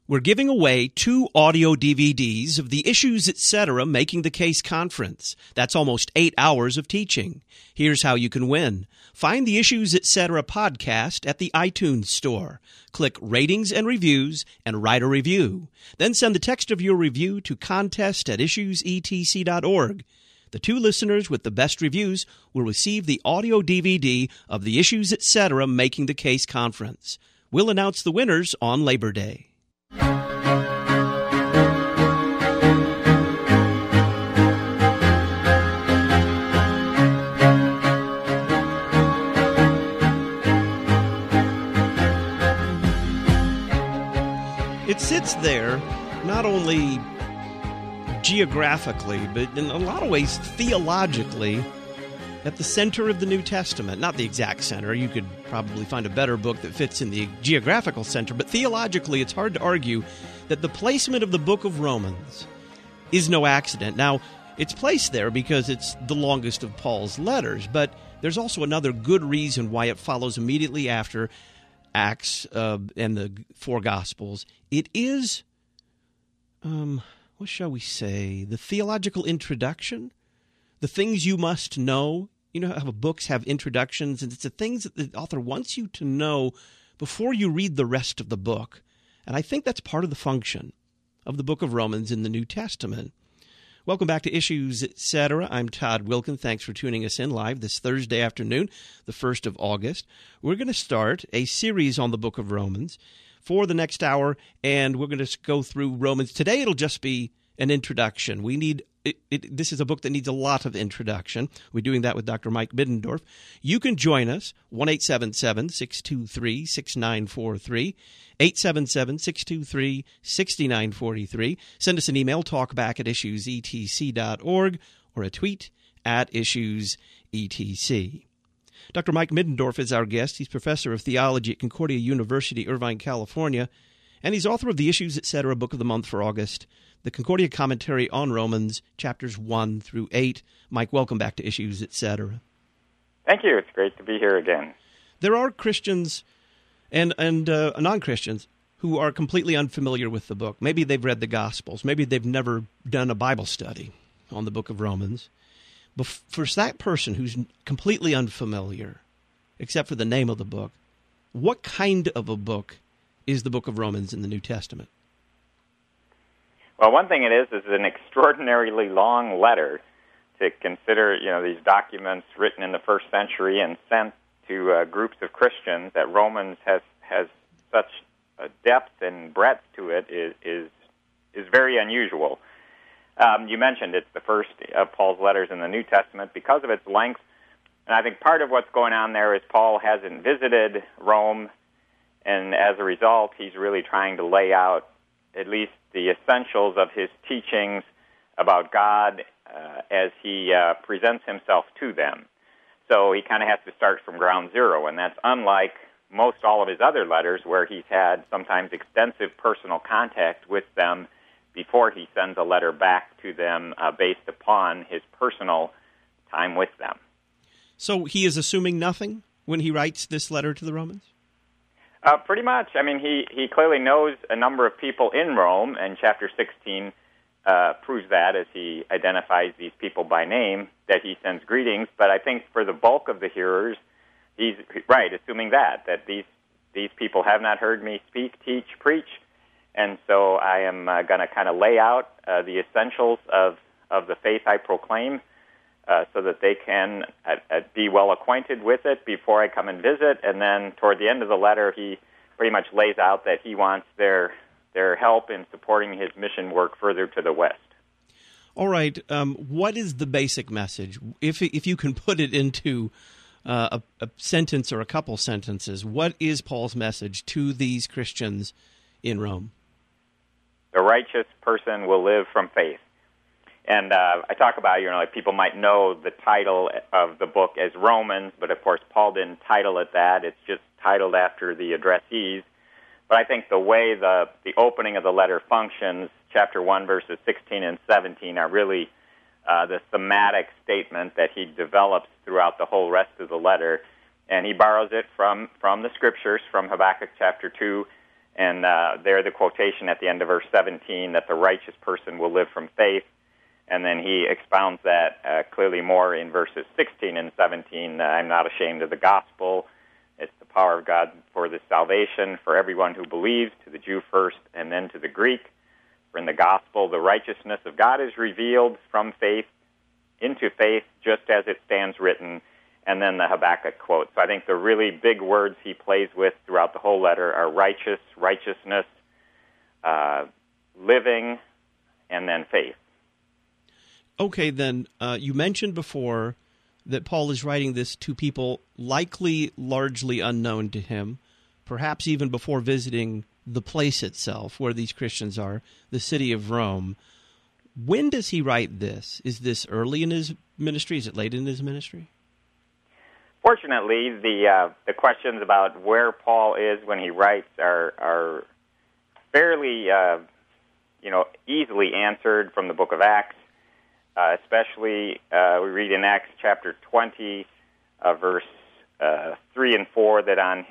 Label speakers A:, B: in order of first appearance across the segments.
A: We're giving away 2 audio DVDs of the Issues Etc. Making the Case Conference. That's almost 8 hours of teaching. Here's how you can win. Find the Issues Etc. podcast at the iTunes Store. Click Ratings and Reviews and write a review. Then send the text of your review to contest@issuesetc.org. The 2 listeners with the best reviews will receive the audio DVD of the Issues Etc. Making the Case Conference. We'll announce the winners on Labor Day. It sits there not only geographically, but in a lot of ways theologically at the center of the New Testament. Not the exact center. You could probably find a better book that fits in the geographical center, but theologically it's hard to argue that the placement of the book of Romans is no accident. Now, it's placed there because it's the longest of Paul's letters, but there's also another good reason why it follows immediately after Acts and the 4 Gospels. It is, what shall we say, the theological introduction, the things you must know. You know how books have introductions, and it's the things that the author wants you to know before you read the rest of the book. And I think that's part of the function of the book of Romans in the New Testament. Welcome back to Issues Etc. I'm Todd Wilkin. Thanks for tuning us in live this Thursday afternoon, the 1st of August. We're going to start a series on the book of Romans for the next hour, and we're going to go through Romans. Today it'll just be an introduction. This is a book that needs a lot of introduction. We're doing that with Dr. Mike Middendorf. You can join us, 1-877-623-6943, 877-623-6943. Send us an email, talkback@issuesetc.org, or a tweet @issuesetc. Dr. Mike Middendorf is our guest. He's professor of theology at Concordia University, Irvine, California, and he's author of the Issues Etc. Book of the Month for August, the Concordia Commentary on Romans, chapters 1 through 8. Mike, welcome back to Issues Etc.
B: Thank you. It's great to be here again.
A: There are Christians and non-Christians who are completely unfamiliar with the book. Maybe they've read the Gospels. Maybe they've never done a Bible study on the book of Romans. But for that person who's completely unfamiliar, except for the name of the book, what kind of a book is the book of Romans in the New Testament?
B: Well, one thing it is an extraordinarily long letter to consider, these documents written in the first century and sent to groups of Christians. That Romans has such a depth and breadth to it is very unusual. You mentioned it's the first of Paul's letters in the New Testament because of its length, and I think part of what's going on there is Paul hasn't visited Rome, and as a result, he's really trying to lay out at least the essentials of his teachings about God as he presents himself to them. So he kind of has to start from ground zero, and that's unlike most all of his other letters where he's had sometimes extensive personal contact with them before he sends a letter back to them based upon his personal time with them.
A: So he is assuming nothing when he writes this letter to the Romans?
B: Pretty much. I mean, he clearly knows a number of people in Rome, and chapter 16 proves that as he identifies these people by name, that he sends greetings. But I think for the bulk of the hearers, he's right, assuming that these people have not heard me speak, teach, preach, and so I am going to kind of lay out the essentials of the faith I proclaim so that they can be well acquainted with it before I come and visit. And then toward the end of the letter, he pretty much lays out that he wants their help in supporting his mission work further to the west.
A: All right. What is the basic message? If you can put it into a sentence or a couple sentences, what is Paul's message to these Christians in Rome?
B: The righteous person will live from faith. And I talk about, like people might know the title of the book as Romans, but of course Paul didn't title it that. It's just titled after the addressees. But I think the way the opening of the letter functions, chapter 1, verses 16 and 17, are really the thematic statement that he develops throughout the whole rest of the letter. And he borrows it from the Scriptures, from Habakkuk chapter 2, And there the quotation at the end of verse 17 that the righteous person will live from faith. And then he expounds that clearly more in verses 16 and 17. I'm not ashamed of the gospel. It's the power of God for the salvation for everyone who believes, to the Jew first and then to the Greek. For in the gospel, the righteousness of God is revealed from faith into faith, just as it stands written. And then the Habakkuk quote. So I think the really big words he plays with throughout the whole letter are righteous, righteousness, living, and then faith.
A: Okay, then you mentioned before that Paul is writing this to people likely largely unknown to him, perhaps even before visiting the place itself where these Christians are, the city of Rome. When does he write this? Is this early in his ministry? Is it late in his ministry?
B: Fortunately, the questions about where Paul is when he writes are fairly easily answered from the book of Acts. Especially, we read in Acts chapter 20, verse 3 and 4, that on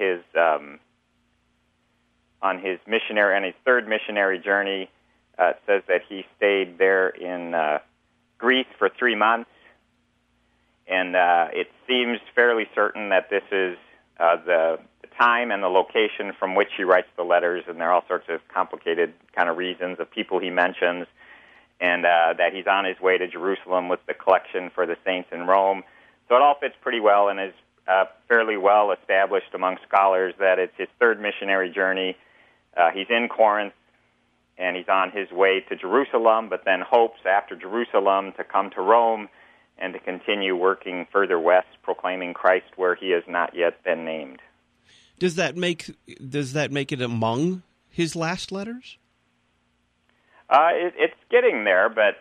B: his missionary and his third missionary journey, it says that he stayed there in Greece for 3 months. And it seems fairly certain that this is the time and the location from which he writes the letters, and there are all sorts of complicated kind of reasons of people he mentions, and that he's on his way to Jerusalem with the collection for the saints in Rome. So it all fits pretty well and is fairly well established among scholars that it's his third missionary journey. He's in Corinth, and he's on his way to Jerusalem, but then hopes after Jerusalem to come to Rome and to continue working further west, proclaiming Christ where he has not yet been named.
A: Does that make it among his last letters?
B: It's getting there, but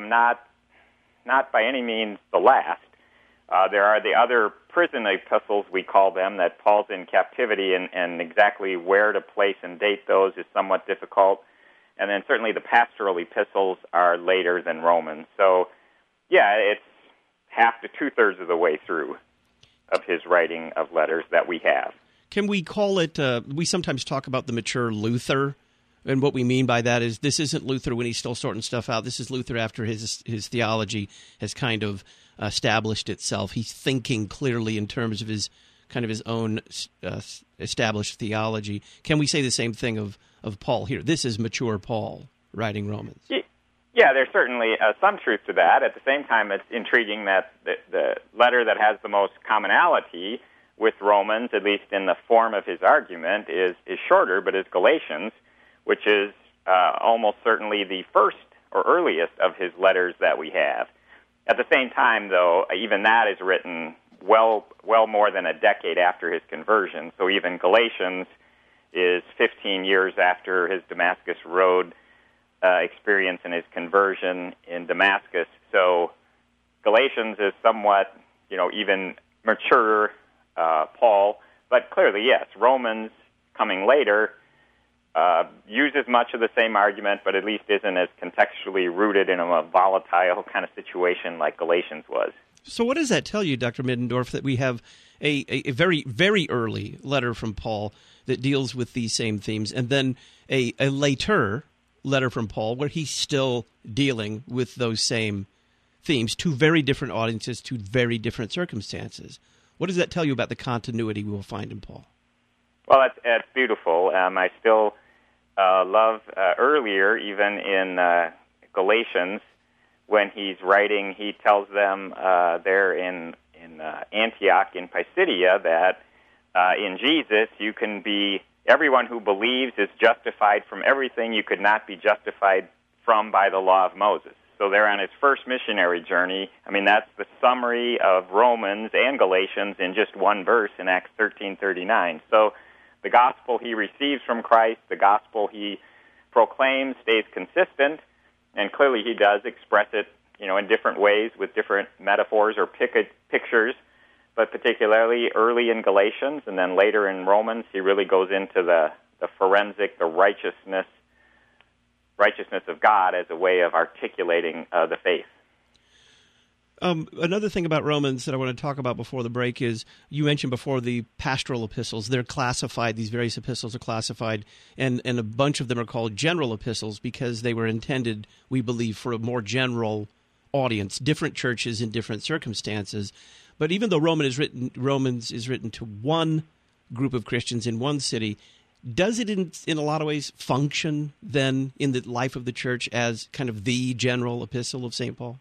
B: not by any means the last. There are the other prison epistles, we call them, that Paul's in captivity, and exactly where to place and date those is somewhat difficult. And then certainly the pastoral epistles are later than Romans. So, yeah, it's half to two-thirds of the way through of his writing of letters that we have.
A: Can we call it, we sometimes talk about the mature Luther, and what we mean by that is this isn't Luther when he's still sorting stuff out. This is Luther after his theology has kind of established itself. He's thinking clearly in terms of his own established theology. Can we say the same thing of Paul here? This is mature Paul writing Romans.
B: Yeah, there's certainly some truth to that. At the same time, it's intriguing that the letter that has the most commonality with Romans, at least in the form of his argument, is shorter, but is Galatians, which is almost certainly the first or earliest of his letters that we have. At the same time, though, even that is written well more than a decade after his conversion. So even Galatians is 15 years after his Damascus Road experience and his conversion in Damascus. So Galatians is somewhat, even mature Paul, but clearly, yes, Romans coming later uses much of the same argument, but at least isn't as contextually rooted in a volatile kind of situation like Galatians was.
A: So what does that tell you, Dr. Middendorf, that we have a very, very early letter from Paul that deals with these same themes, and then a later letter from Paul where he's still dealing with those same themes to very different audiences, to very different circumstances? What does that tell you about the continuity we will find in Paul?
B: Well, that's beautiful. I still love earlier, even in Galatians, when he's writing, he tells them there in Antioch in Pisidia that in Jesus you can be, everyone who believes is justified from everything you could not be justified from by the law of Moses. So they're on his first missionary journey. I mean, that's the summary of Romans and Galatians in just one verse in Acts 13:39. So the gospel he receives from Christ, the gospel he proclaims, stays consistent, and clearly he does express it, in different ways with different metaphors or pictures, but particularly early in Galatians and then later in Romans, he really goes into the forensic, the righteousness of God as a way of articulating the faith.
A: Another thing about Romans that I want to talk about before the break is you mentioned before the pastoral epistles. They're classified. These various epistles are classified, and a bunch of them are called general epistles because they were intended, we believe, for a more general audience, different churches in different circumstances. But even though Romans is written to one group of Christians in one city, does it in a lot of ways function then in the life of the church as kind of the general epistle of St. Paul?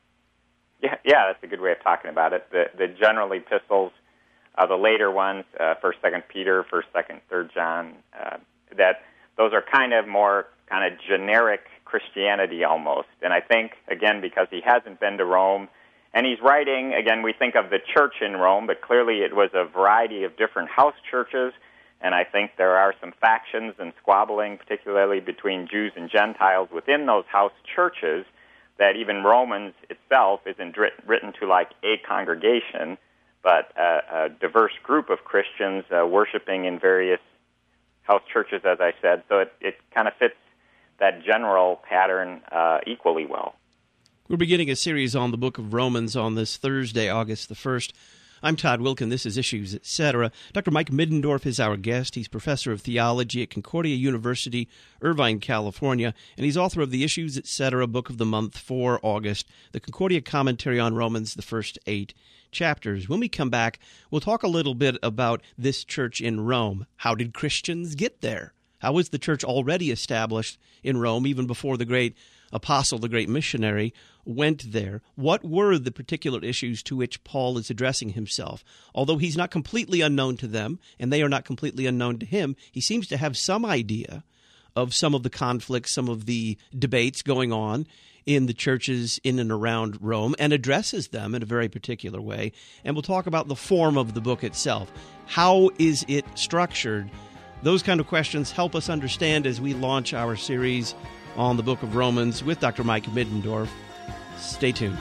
B: Yeah, that's a good way of talking about it. The general epistles, the later ones, 1st, 2nd Peter, 1st, 2nd, 3rd John, that those are kind of more kind of generic Christianity almost. And I think, again, because he hasn't been to Rome, and he's writing, again, we think of the church in Rome, but clearly it was a variety of different house churches, and I think there are some factions and squabbling, particularly between Jews and Gentiles within those house churches, that even Romans itself isn't written to like a congregation, but a diverse group of Christians worshiping in various house churches, as I said. So it kind of fits that general pattern equally well.
A: We're beginning a series on the book of Romans on this Thursday, August the 1st. I'm Todd Wilken. This is Issues, Etc. Dr. Mike Middendorf is our guest. He's professor of theology at Concordia University, Irvine, California, and he's author of the Issues, Etc. Book of the Month for August, the Concordia Commentary on Romans, the first 8 chapters. When we come back, we'll talk a little bit about this church in Rome. How did Christians get there? How was the church already established in Rome, even before the great apostle, the great missionary, went there? What were the particular issues to which Paul is addressing himself? Although he's not completely unknown to them, and they are not completely unknown to him, he seems to have some idea of some of the conflicts, some of the debates going on in the churches in and around Rome, and addresses them in a very particular way. And we'll talk about the form of the book itself. How is it structured? Those kind of questions help us understand as we launch our series on the book of Romans with Dr. Mike Middendorf. Stay tuned.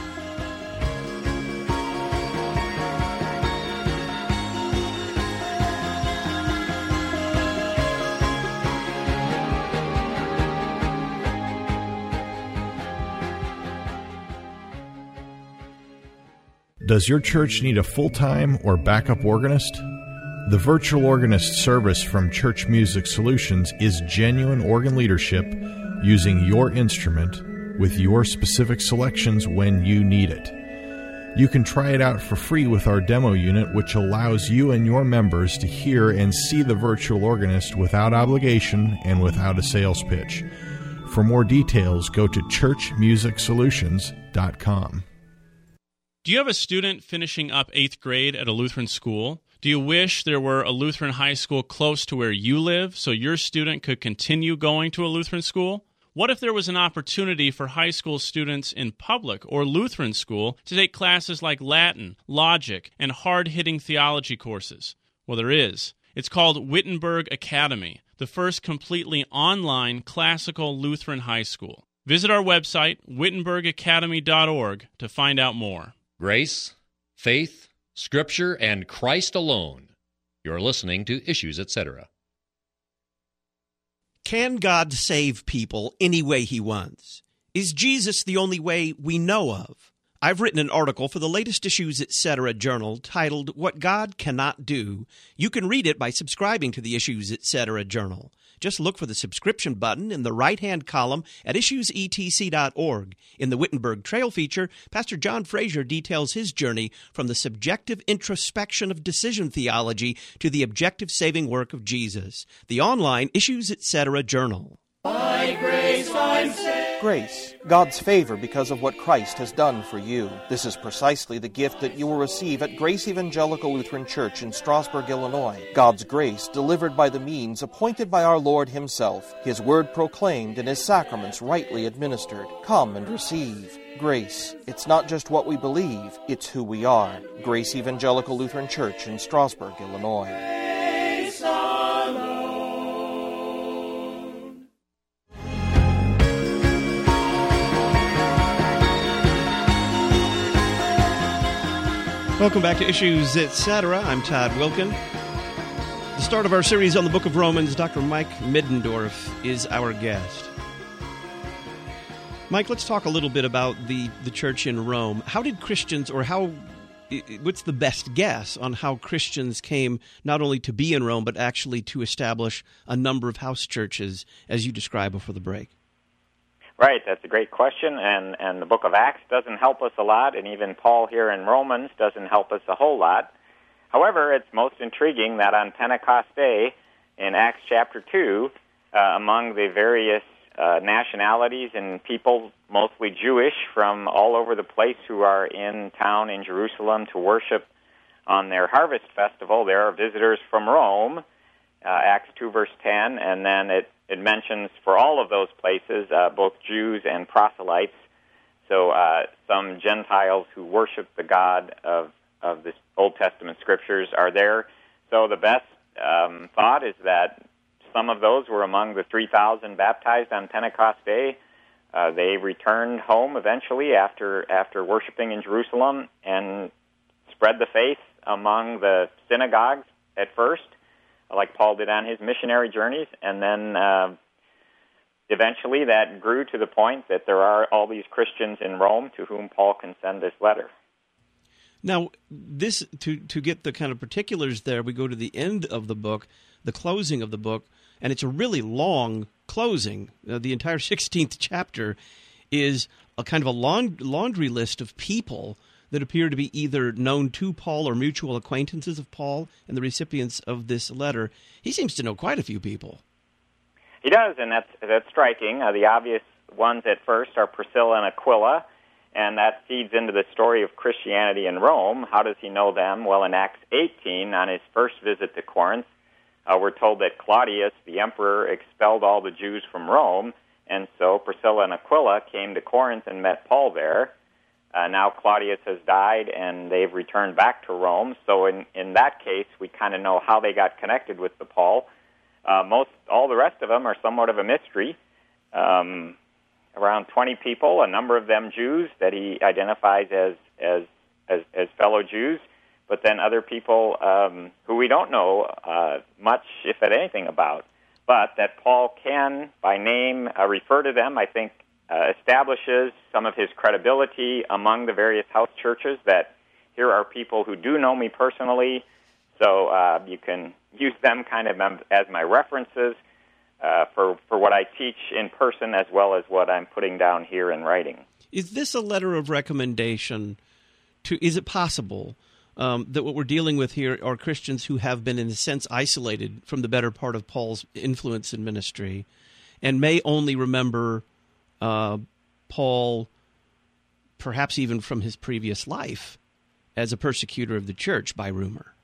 C: Does your church need a full-time or backup organist? The Virtual Organist service from Church Music Solutions is genuine organ leadership using your instrument with your specific selections when you need it. You can try it out for free with our demo unit, which allows you and your members to hear and see the virtual organist without obligation and without a sales pitch. For more details, go to churchmusicsolutions.com.
D: Do you have a student finishing up 8th grade at a Lutheran school? Do you wish there were a Lutheran high school close to where you live so your student could continue going to a Lutheran school? What if there was an opportunity for high school students in public or Lutheran school to take classes like Latin, logic, and hard-hitting theology courses? Well, there is. It's called Wittenberg Academy, the first completely online classical Lutheran high school. Visit our website, wittenbergacademy.org, to find out more.
E: Grace, faith, Scripture, and Christ alone. You're listening to Issues, Etc.
A: Can God save people any way he wants? Is Jesus the only way we know of? I've written an article for the latest Issues, Etc. journal titled, What God Cannot Do. You can read it by subscribing to the Issues, Etc. journal. Just look for the subscription button in the right-hand column at issuesetc.org. In the Wittenberg Trail feature, Pastor John Fraser details his journey from the subjective introspection of decision theology to the objective saving work of Jesus. The online Issues, Etc. journal.
F: By grace I'm saved. Grace, God's favor because of what Christ has done for you. This is precisely the gift that you will receive at Grace Evangelical Lutheran Church in Strasburg, Illinois. God's grace delivered by the means appointed by our Lord himself, his word proclaimed and his sacraments rightly administered. Come and receive. Grace, it's not just what we believe, it's who we are. Grace Evangelical Lutheran Church in Strasburg, Illinois.
A: Welcome back to Issues, Etc. I'm Todd Wilken. The start of our series on the book of Romans, Dr. Mike Middendorf is our guest. Mike, let's talk a little bit about the church in Rome. How did Christians, or what's the best guess on how Christians came not only to be in Rome, but actually to establish a number of house churches, as you described before the break?
B: Right, that's a great question, and the book of Acts doesn't help us a lot, and even Paul here in Romans doesn't help us a whole lot. However, it's most intriguing that on Pentecost Day, in Acts chapter 2, among the various nationalities and people, mostly Jewish, from all over the place who are in town in Jerusalem to worship on their harvest festival, there are visitors from Rome, Acts 2 verse 10, and then it mentions for all of those places both Jews and proselytes, so some Gentiles who worship the God of the Old Testament Scriptures are there. So the best thought is that some of those were among the 3,000 baptized on Pentecost Day. They returned home eventually after worshiping in Jerusalem and spread the faith among the synagogues at first, like Paul did on his missionary journeys, and then eventually that grew to the point that there are all these Christians in Rome to whom Paul can send this letter.
A: Now, this to get the kind of particulars there, we go to the end of the book, the closing of the book, and it's a really long closing. The entire 16th chapter is a kind of a laundry list of people that appear to be either known to Paul or mutual acquaintances of Paul and the recipients of this letter. He seems to know quite a few people.
B: He does, and that's striking. The obvious ones at first are Priscilla and Aquila, and that feeds into the story of Christianity in Rome. How does he know them? Well, in Acts 18, on his first visit to Corinth, we're told that Claudius, the emperor, expelled all the Jews from Rome, and so Priscilla and Aquila came to Corinth and met Paul there. Now Claudius has died, and they've returned back to Rome. So in that case, we kind of know how they got connected with the Paul. All the rest of them are somewhat of a mystery. Around 20 people, a number of them Jews that he identifies as fellow Jews, but then other people who we don't know much, if at anything, about. But that Paul can, by name, refer to them, I think, establishes some of his credibility among the various house churches, that here are people who do know me personally, so you can use them kind of as my references for what I teach in person as well as what I'm putting down here in writing.
A: Is this a letter of recommendation is it possible that what we're dealing with here are Christians who have been, in a sense, isolated from the better part of Paul's influence in ministry and may only remember Paul, perhaps even from his previous life, as a persecutor of the church by rumor?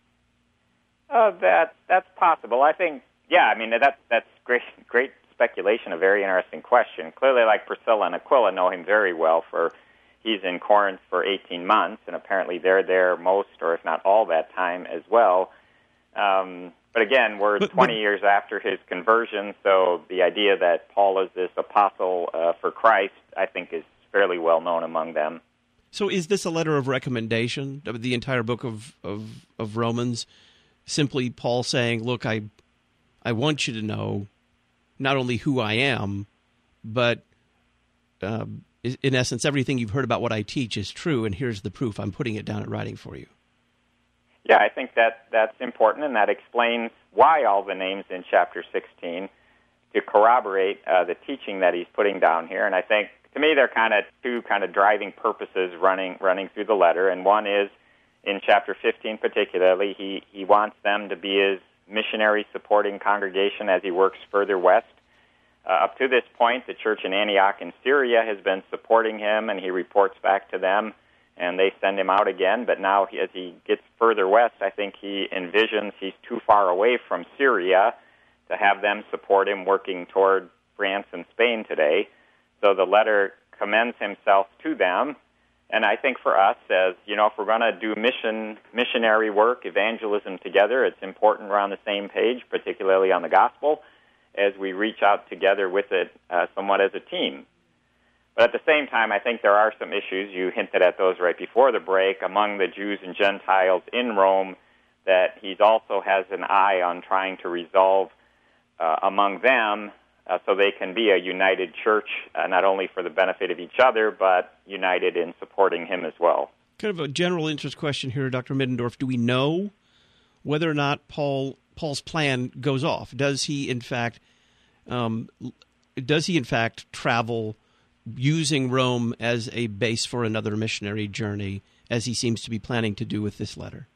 B: That's possible. I think, that's great speculation, a very interesting question. Clearly, like Priscilla and Aquila know him very well, he's in Corinth for 18 months, and apparently they're there most, or if not all, that time as well. But again, we're 20 years after his conversion, so the idea that Paul is this apostle for Christ, I think, is fairly well known among them.
A: So is this a letter of recommendation, the entire book of Romans? Simply Paul saying, look, I want you to know not only who I am, but in essence, everything you've heard about what I teach is true, and here's the proof. I'm putting it down in writing for you.
B: Yeah, I think that's important, and that explains why all the names in chapter 16, to corroborate the teaching that he's putting down here. And I think, to me, there are kind of two driving purposes running through the letter, and one is, in chapter 15 particularly, he wants them to be his missionary-supporting congregation as he works further west. Up to this point, the church in Antioch in Syria has been supporting him, and he reports back to them, and they send him out again. But now, as he gets further west, I think he envisions he's too far away from Syria to have them support him working toward France and Spain today. So the letter commends himself to them. And I think for us, as if we're going to do missionary work, evangelism together, it's important we're on the same page, particularly on the gospel, as we reach out together with it somewhat as a team. But at the same time, I think there are some issues, you hinted at those right before the break, among the Jews and Gentiles in Rome that he also has an eye on trying to resolve among them so they can be a united church, not only for the benefit of each other, but united in supporting him as well.
A: Kind of a general interest question here, Dr. Middendorf. Do we know whether or not Paul's plan goes off? Does he in fact travel using Rome as a base for another missionary journey, as he seems to be planning to do with this letter?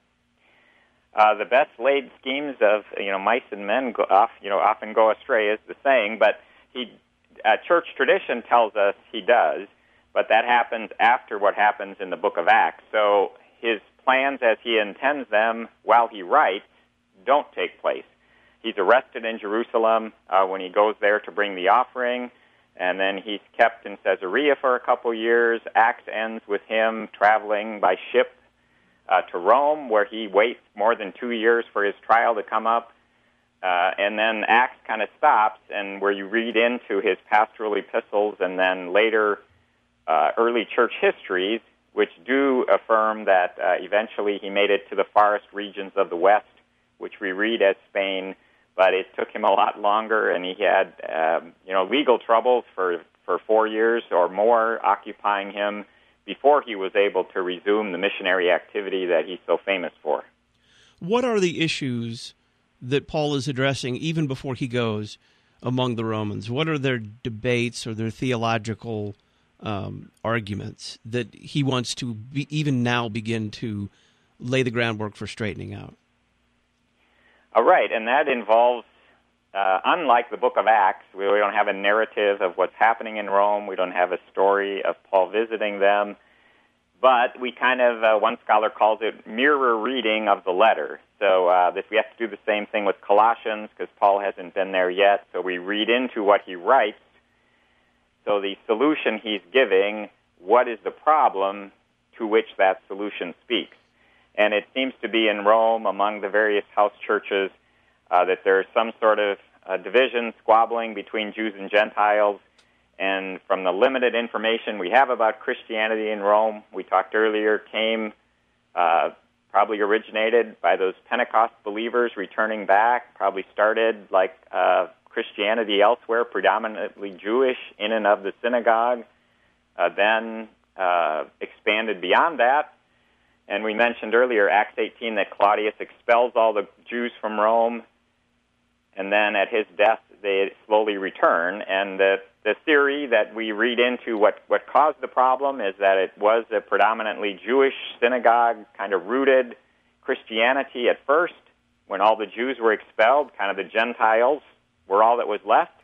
B: The best laid schemes of mice and men often go astray, is the saying. But church tradition tells us he does, but that happens after what happens in the Book of Acts. So his plans, as he intends them while he writes, don't take place. He's arrested in Jerusalem when he goes there to bring the offering, and then he's kept in Caesarea for a couple years. Acts ends with him traveling by ship to Rome, where he waits more than 2 years for his trial to come up. And then Acts kind of stops, and where you read into his pastoral epistles and then later early church histories, which do affirm that eventually he made it to the farthest regions of the West, which we read as Spain, but it took him a lot longer, and he had legal troubles for 4 years or more occupying him before he was able to resume the missionary activity that he's so famous for.
A: What are the issues that Paul is addressing even before he goes among the Romans? What are their debates or their theological arguments that he wants to even now begin to lay the groundwork for straightening out?
B: Right, and that involves, unlike the Book of Acts, we don't have a narrative of what's happening in Rome. We don't have a story of Paul visiting them. But we kind of, one scholar calls it mirror reading of the letter. So we have to do the same thing with Colossians, because Paul hasn't been there yet. So we read into what he writes. So the solution he's giving, what is the problem to which that solution speaks? And it seems to be in Rome, among the various house churches, that there's some sort of division, squabbling between Jews and Gentiles. And from the limited information we have about Christianity in Rome, we talked earlier, probably originated by those Pentecost believers returning back, probably started like Christianity elsewhere, predominantly Jewish, in and of the synagogue, then expanded beyond that. And we mentioned earlier, Acts 18, that Claudius expels all the Jews from Rome, and then at his death they slowly return. And the theory that we read into what caused the problem is that it was a predominantly Jewish synagogue, kind of rooted Christianity at first. When all the Jews were expelled, kind of the Gentiles were all that was left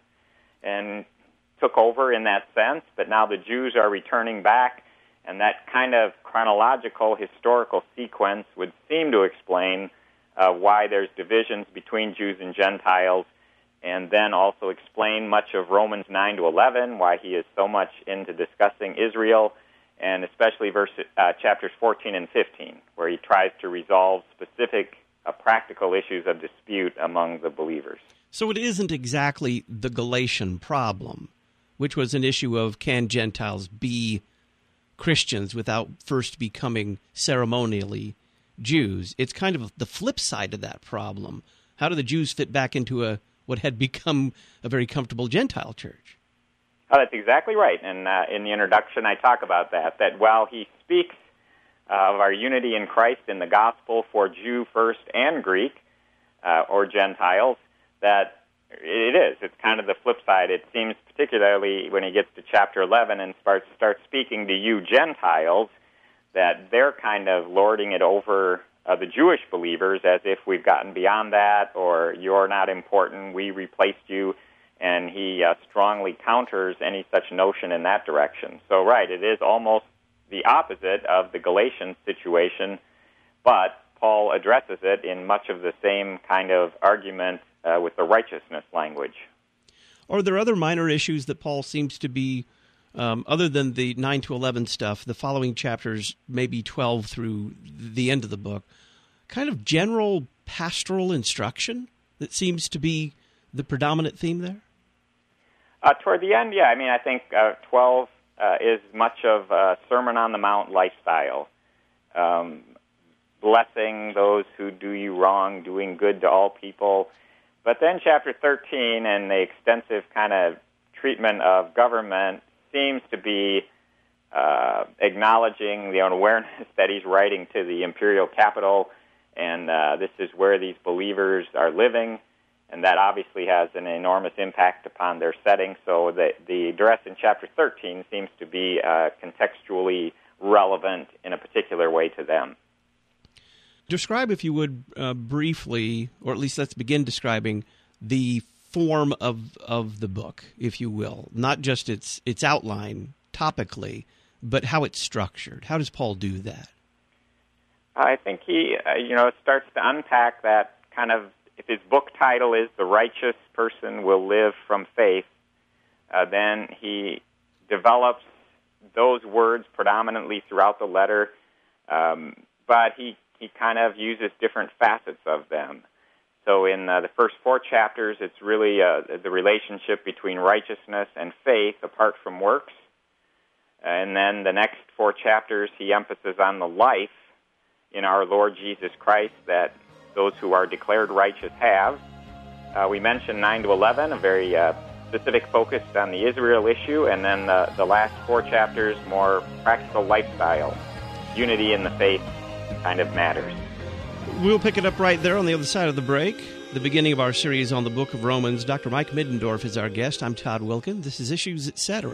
B: and took over in that sense. But now the Jews are returning back, and that kind of chronological historical sequence would seem to explain why there's divisions between Jews and Gentiles, and then also explain much of Romans 9 to 11, why he is so much into discussing Israel, and especially chapters 14 and 15, where he tries to resolve specific practical issues of dispute among the believers.
A: So it isn't exactly the Galatian problem, which was an issue of can Gentiles be Christians without first becoming ceremonially Jews. It's kind of the flip side of that problem. How do the Jews fit back into what had become a very comfortable Gentile church?
B: Oh, that's exactly right. And in the introduction, I talk about that while he speaks of our unity in Christ in the gospel for Jew first and Greek, or Gentiles, that it is. It's kind of the flip side. It seems particularly when he gets to chapter 11 and starts speaking to you Gentiles, that they're kind of lording it over the Jewish believers as if we've gotten beyond that, or you're not important, we replaced you, and he strongly counters any such notion in that direction. So, right, it is almost the opposite of the Galatian situation, but Paul addresses it in much of the same kind of argument with the righteousness language.
A: Are there other minor issues that Paul seems to be, other than the 9 to 11 stuff, the following chapters, maybe 12 through the end of the book, kind of general pastoral instruction that seems to be the predominant theme there?
B: Toward the end, yeah. I mean, I think 12 is much of a Sermon on the Mount lifestyle. Blessing those who do you wrong, doing good to all people. But then chapter 13 and the extensive kind of treatment of government seems to be acknowledging the awareness that he's writing to the imperial capital, and this is where these believers are living, and that obviously has an enormous impact upon their setting. So the address in chapter 13 seems to be contextually relevant in a particular way to them.
A: Describe, if you would, briefly, or at least let's begin describing the form of the book, if you will, not just its outline topically, but how it's structured. How does Paul do that?
B: I think he, starts to unpack that kind of, if his book title is "The Righteous Person Will Live from Faith," then he develops those words predominantly throughout the letter, but he kind of uses different facets of them. So in the first 4 chapters, it's really the relationship between righteousness and faith apart from works. And then the next 4 chapters, he emphasizes on the life in our Lord Jesus Christ that those who are declared righteous have. We mentioned 9 to 11, a very specific focus on the Israel issue, and then the last 4 chapters, more practical lifestyle, unity in the faith kind of matters.
A: We'll pick it up right there on the other side of the break. The beginning of our series on the book of Romans. Dr. Mike Middendorf is our guest. I'm Todd Wilkin. This is Issues, Etc.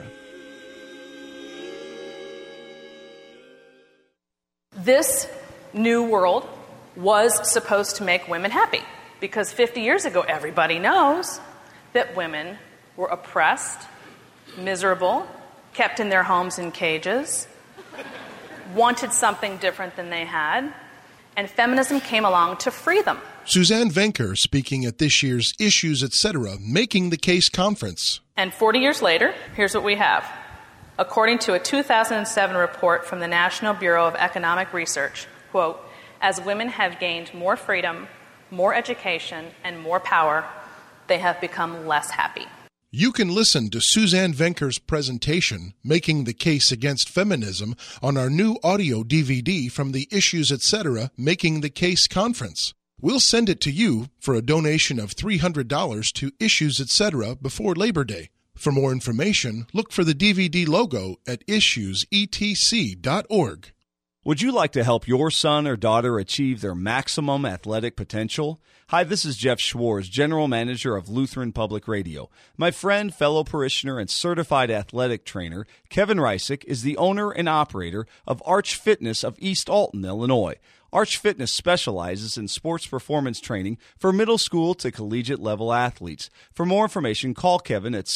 G: This new world was supposed to make women happy because 50 years ago, everybody knows that women were oppressed, miserable, kept in their homes in cages, wanted something different than they had, and feminism came along to free them.
H: Suzanne Venker speaking at this year's Issues, Etc. Making the Case conference.
G: And 40 years later, here's what we have. According to a 2007 report from the National Bureau of Economic Research, quote, as women have gained more freedom, more education, and more power, they have become less happy.
H: You can listen to Suzanne Venker's presentation, Making the Case Against Feminism, on our new audio DVD from the Issues, Etc. Making the Case conference. We'll send it to you for a donation of $300 to Issues, Etc. before Labor Day. For more information, look for the DVD logo at issuesetc.org.
I: Would you like to help your son or daughter achieve their maximum athletic potential? Hi, this is Jeff Schwartz, General Manager of Lutheran Public Radio. My friend, fellow parishioner, and certified athletic trainer, Kevin Reisick, is the owner and operator of Arch Fitness of East Alton, Illinois. Arch Fitness specializes in sports performance training for middle school to collegiate level athletes. For more information, call Kevin at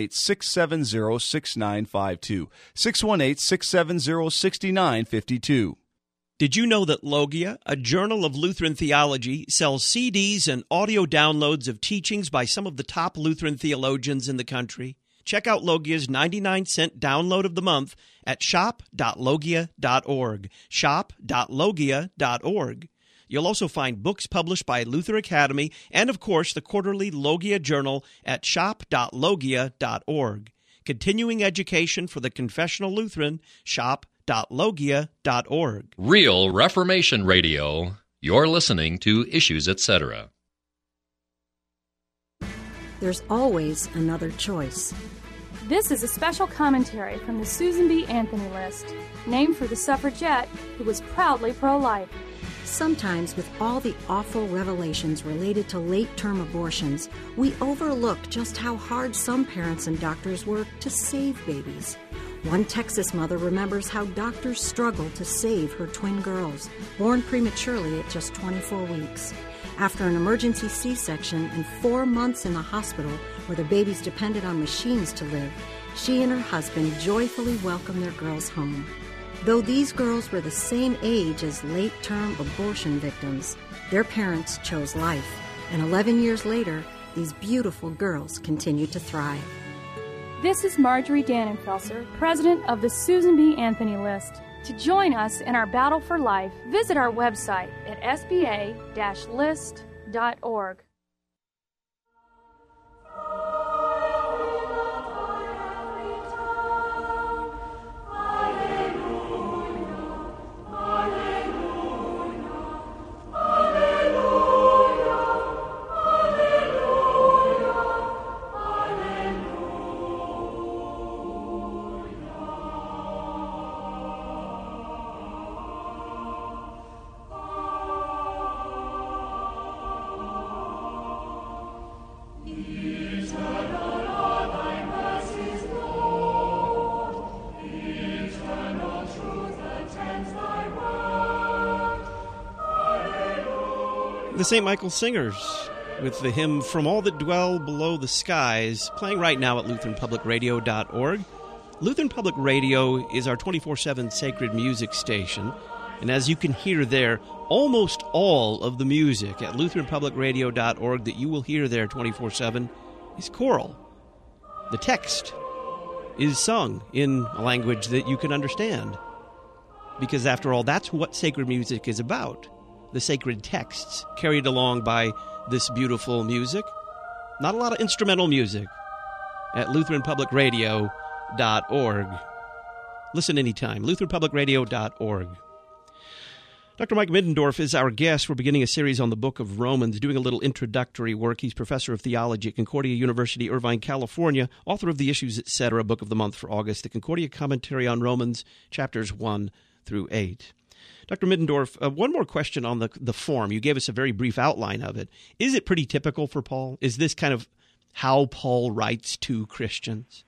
I: 618-670-6952, 618-670-6952.
A: Did you know that Logia, a journal of Lutheran theology, sells CDs and audio downloads of teachings by some of the top Lutheran theologians in the country? Check out Logia's 99-cent download of the month at shop.logia.org, shop.logia.org. You'll also find books published by Luther Academy and, of course, the quarterly Logia Journal at shop.logia.org. Continuing education for the confessional Lutheran, shop.logia.org.
E: Real Reformation Radio. You're listening to Issues, Etc.
J: There's always another choice.
K: This is a special commentary from the Susan B. Anthony List, named for the suffragette who was proudly pro-life.
J: Sometimes, with all the awful revelations related to late-term abortions, we overlook just how hard some parents and doctors work to save babies. One Texas mother remembers how doctors struggled to save her twin girls, born prematurely at just 24 weeks. After an emergency C-section and 4 months in the hospital where the babies depended on machines to live, she and her husband joyfully welcomed their girls home. Though these girls were the same age as late-term abortion victims, their parents chose life, and 11 years later, these beautiful girls continue to thrive.
K: This is Marjorie Dannenfelser, president of the Susan B. Anthony List. To join us in our battle for life, visit our website at sba-list.org.
A: The St. Michael Singers with the hymn From All That Dwell Below the Skies, playing right now at LutheranPublicRadio.org. Lutheran Public Radio is our 24/7 sacred music station, and as you can hear there, almost all of the music at LutheranPublicRadio.org that you will hear there 24/7 is choral. The text is sung in a language that you can understand, because after all, that's what sacred music is about. The sacred texts carried along by this beautiful music. Not a lot of instrumental music at LutheranPublicRadio.org. Listen anytime, LutheranPublicRadio.org. Dr. Mike Middendorf is our guest. We're beginning a series on the book of Romans, doing a little introductory work. He's professor of theology at Concordia University, Irvine, California, author of the Issues, Etc., Book of the Month for August, the Concordia Commentary on Romans, chapters 1 through 8. Dr. Middendorf, one more question on the form. You gave us a very brief outline of it. Is it pretty typical for Paul? Is this kind of how Paul writes to Christians?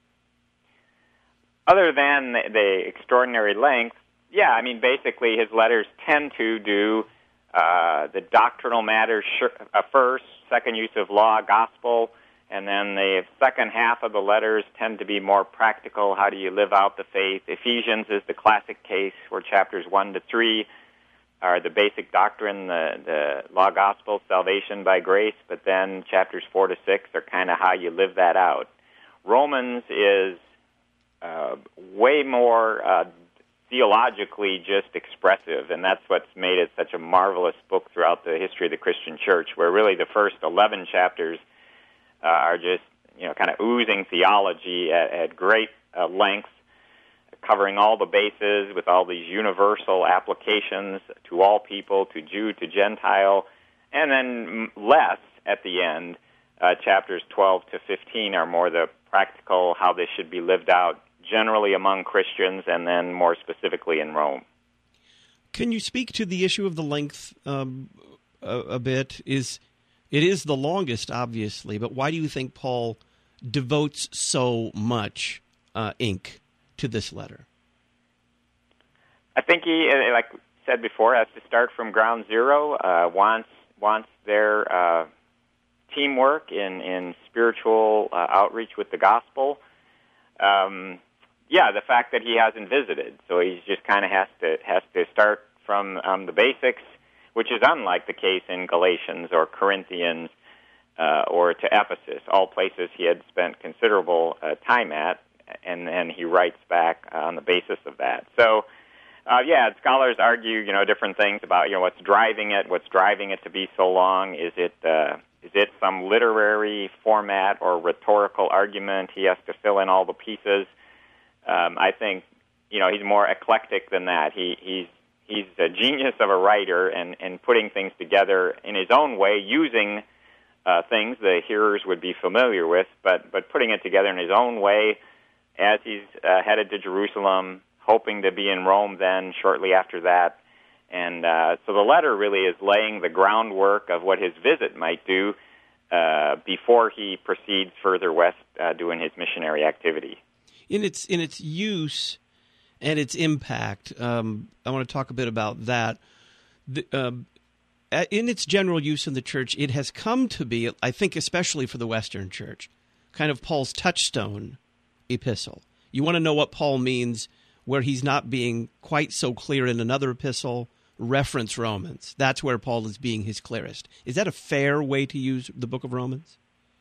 B: Other than the extraordinary length, yeah, I mean, basically his letters tend to do the doctrinal matters first, second use of law, gospel, and then the second half of the letters tend to be more practical. How do you live out the faith? Ephesians is the classic case where chapters 1 to 3 are the basic doctrine, the law, gospel, salvation by grace, but then chapters 4 to 6 are kind of how you live that out. Romans is way more theologically just expressive, and that's what's made it such a marvelous book throughout the history of the Christian church, where really the first 11 chapters are just, kind of oozing theology at great length, covering all the bases with all these universal applications to all people, to Jew, to Gentile, and then less at the end. Chapters 12 to 15 are more the practical, how this should be lived out generally among Christians, and then more specifically in Rome.
A: Can you speak to the issue of the length a bit? It is the longest, obviously, but why do you think Paul devotes so much ink to this letter?
B: I think he, like I said before, has to start from ground zero, wants their teamwork in spiritual outreach with the gospel. The fact that he hasn't visited, so he just kind of has to start from the basics, which is unlike the case in Galatians or Corinthians or to Ephesus, all places he had spent considerable time at, and then he writes back on the basis of that. So, scholars argue, different things about, what's driving it to be so long. Is it some literary format or rhetorical argument? He has to fill in all the pieces. I think, he's more eclectic than that. He's a genius of a writer and putting things together in his own way, using things the hearers would be familiar with, but putting it together in his own way as he's headed to Jerusalem, hoping to be in Rome then shortly after that. And so the letter really is laying the groundwork of what his visit might do before he proceeds further west doing his missionary activity.
A: In its use and its impact, I want to talk a bit about that. In its general use in the church, it has come to be, I think especially for the Western church, kind of Paul's touchstone epistle. You want to know what Paul means where he's not being quite so clear in another epistle, reference Romans. That's where Paul is being his clearest. Is that a fair way to use the book of Romans?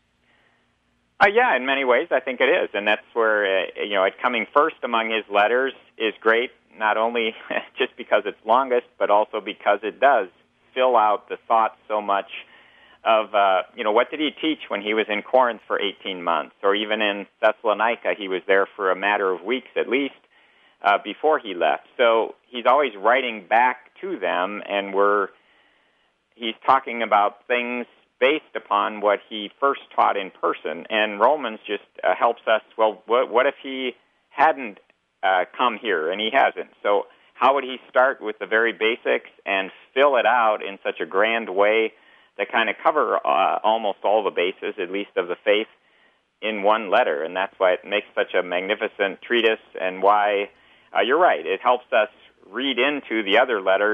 B: In many ways, I think it is. And that's where, it coming first among his letters is great, not only just because it's longest, but also because it does fill out the thoughts so much of, what did he teach when he was in Corinth for 18 months? Or even in Thessalonica, he was there for a matter of weeks at least before he left. So he's always writing back to them, and he's talking about things based upon what he first taught in person. And Romans just helps us, what if he hadn't come here, and he hasn't? So how would he start with the very basics and fill it out in such a grand way that kind of cover almost all the bases, at least of the faith, in one letter? And that's why it makes such a magnificent treatise, and why, you're right, it helps us read into the other letters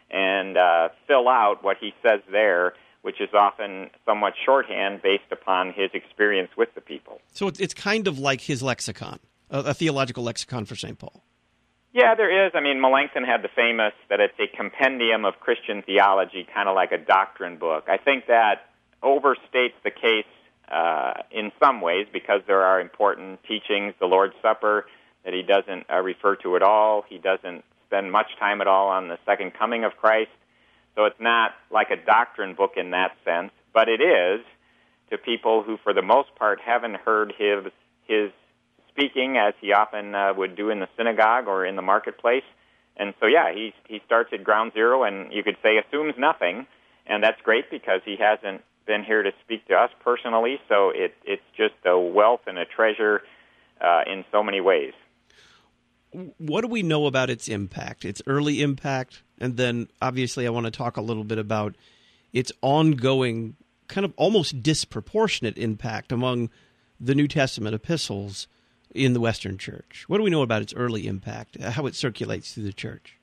B: and fill out what he says there, which is often somewhat shorthand based upon his experience with the people.
A: So it's kind of like his lexicon, a theological lexicon for St. Paul.
B: Yeah, there is. I mean, Melanchthon had the famous that it's a compendium of Christian theology, kind of like a doctrine book. I think that overstates the case in some ways because there are important teachings, the Lord's Supper, that he doesn't refer to at all. He doesn't spend much time at all on the second coming of Christ. So it's not like a doctrine book in that sense, but it is to people who, for the most part, haven't heard his speaking as he often would do in the synagogue or in the marketplace. And so, yeah, he starts at ground zero and you could say assumes nothing, and that's great because he hasn't been here to speak to us personally, so it's just a wealth and a treasure in so many ways.
A: What do we know about its impact, its early impact? And then, obviously, I want to talk a little bit about its ongoing, kind of almost disproportionate impact among the New Testament epistles in the Western Church. What do we know about its early impact, how it circulates through the Church?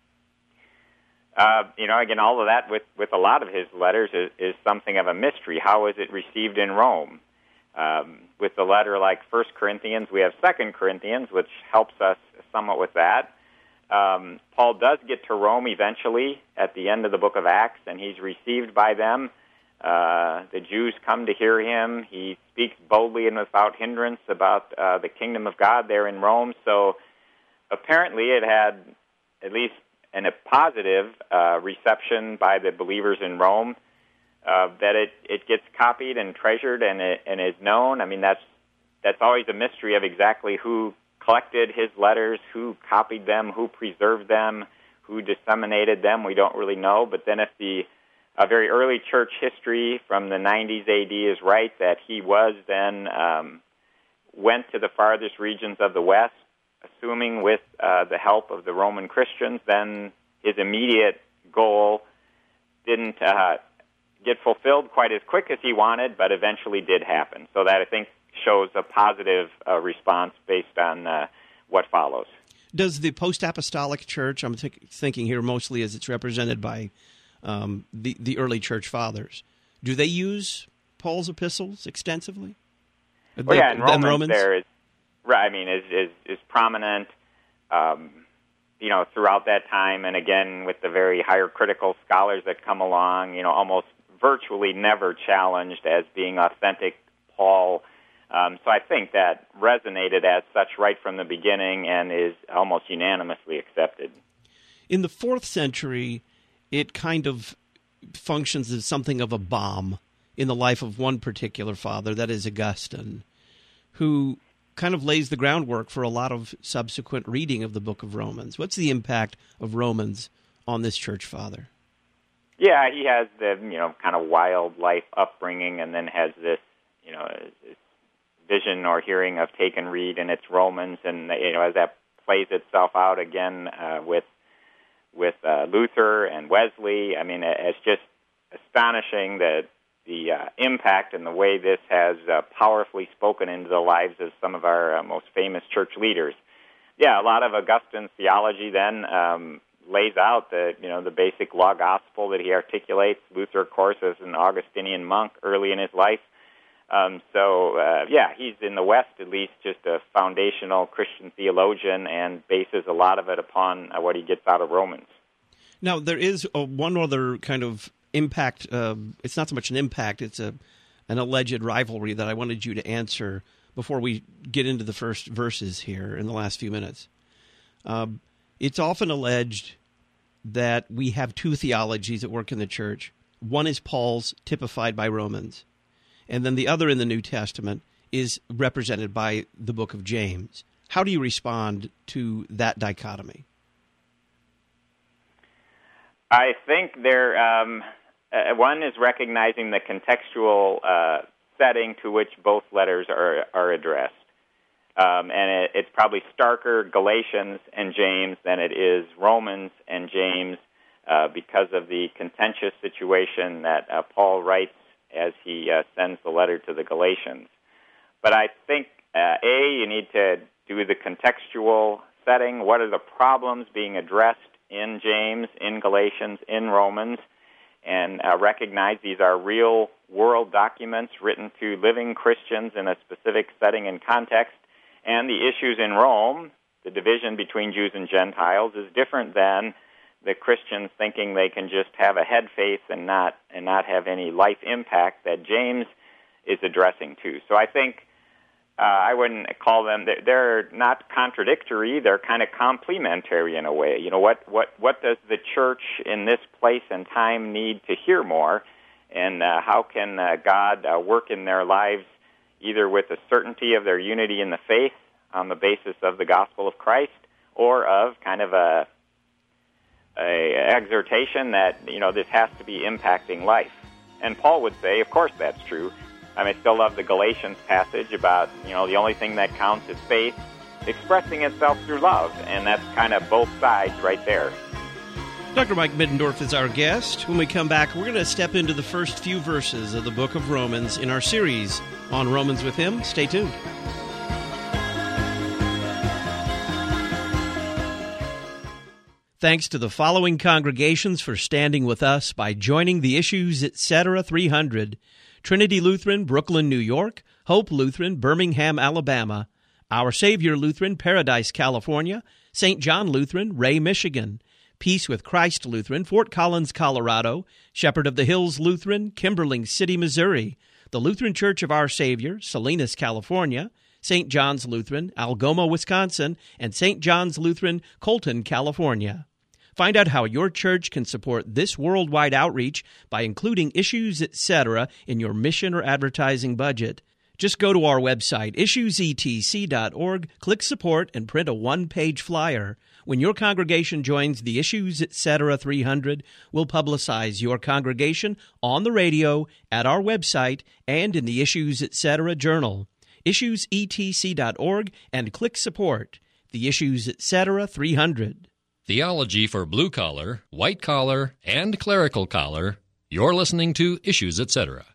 B: Again, all of that with a lot of his letters is something of a mystery. How is it received in Rome? With the letter like 1 Corinthians, we have 2 Corinthians, which helps us somewhat with that. Paul does get to Rome eventually at the end of the book of Acts, and he's received by them. The Jews come to hear him. He speaks boldly and without hindrance about the kingdom of God there in Rome. So apparently it had at least a positive reception by the believers in Rome, that it gets copied and treasured and is known. I mean, that's always a mystery of exactly who collected his letters, who copied them, who preserved them, who disseminated them. We don't really know. But then if the very early church history from the 90s A.D. is right, that he was then went to the farthest regions of the West, assuming with the help of the Roman Christians, then his immediate goal didn't get fulfilled quite as quick as he wanted, but eventually did happen. So that, I think, shows a positive response based on what follows.
A: Does the post-apostolic church, I'm thinking here mostly as it's represented by the early church fathers, do they use Paul's epistles extensively?
B: Well, yeah, in Romans there is, right, I mean, is prominent, throughout that time, and again with the very higher critical scholars that come along, almost virtually never challenged as being authentic Paul. So I think that resonated as such right from the beginning and is almost unanimously accepted.
A: In the 4th century, it kind of functions as something of a bomb in the life of one particular father, that is Augustine, who kind of lays the groundwork for a lot of subsequent reading of the book of Romans. What's the impact of Romans on this church father?
B: Yeah, he has the, kind of wild life upbringing and then has this, this vision or hearing of take and read, and it's Romans, and, as that plays itself out again with Luther and Wesley, I mean, it's just astonishing that the impact and the way this has powerfully spoken into the lives of some of our most famous church leaders. Yeah, a lot of Augustine's theology then lays out the basic law gospel that he articulates. Luther, of course, as an Augustinian monk early in his life. He's in the West at least just a foundational Christian theologian and bases a lot of it upon what he gets out of Romans.
A: Now, there is one other kind of impact. It's not so much an impact, it's an alleged rivalry that I wanted you to answer before we get into the first verses here in the last few minutes. It's often alleged that we have two theologies at work in the church. One is Paul's, typified by Romans, and then the other in the New Testament is represented by the book of James. How do you respond to that dichotomy?
B: I think one is recognizing the contextual setting to which both letters are addressed. And it's probably starker Galatians and James than it is Romans and James because of the contentious situation that Paul writes as he sends the letter to the Galatians. But I think, you need to do the contextual setting. What are the problems being addressed in James, in Galatians, in Romans, and recognize these are real world documents written to living Christians in a specific setting and context. And the issues in Rome, the division between Jews and Gentiles, is different than the Christians thinking they can just have a head faith and not have any life impact that James is addressing to. So I think I wouldn't call them, they're not contradictory, they're kind of complementary in a way. You know, what does the church in this place and time need to hear more, and how can God work in their lives either with the certainty of their unity in the faith on the basis of the gospel of Christ, or of kind of a exhortation that, you know, this has to be impacting life. And Paul would say, of course that's true. I still love the Galatians passage about, you know, the only thing that counts is faith expressing itself through love, and that's kind of both sides right there.
A: Dr. Mike Middendorf is our guest. When we come back, we're going to step into the first few verses of the book of Romans in our series on Romans with him. Stay tuned. Thanks to the following congregations for standing with us by joining the Issues Etc. 300. Trinity Lutheran, Brooklyn, New York; Hope Lutheran, Birmingham, Alabama; Our Savior Lutheran, Paradise, California; St. John Lutheran, Ray, Michigan; Peace with Christ Lutheran, Fort Collins, Colorado; Shepherd of the Hills Lutheran, Kimberling City, Missouri; the Lutheran Church of Our Savior, Salinas, California; St. John's Lutheran, Algoma, Wisconsin; and St. John's Lutheran, Colton, California. Find out how your church can support this worldwide outreach by including Issues Etc. in your mission or advertising budget. Just go to our website, issuesetc.org, click Support, and print a one-page flyer. When your congregation joins the Issues Etc. 300, we'll publicize your congregation on the radio, at our website, and in the Issues Etc. Journal. Issuesetc.org, and click Support. The Issues Etc. 300.
E: Theology for blue collar, white collar, and clerical collar. You're listening to Issues Etc.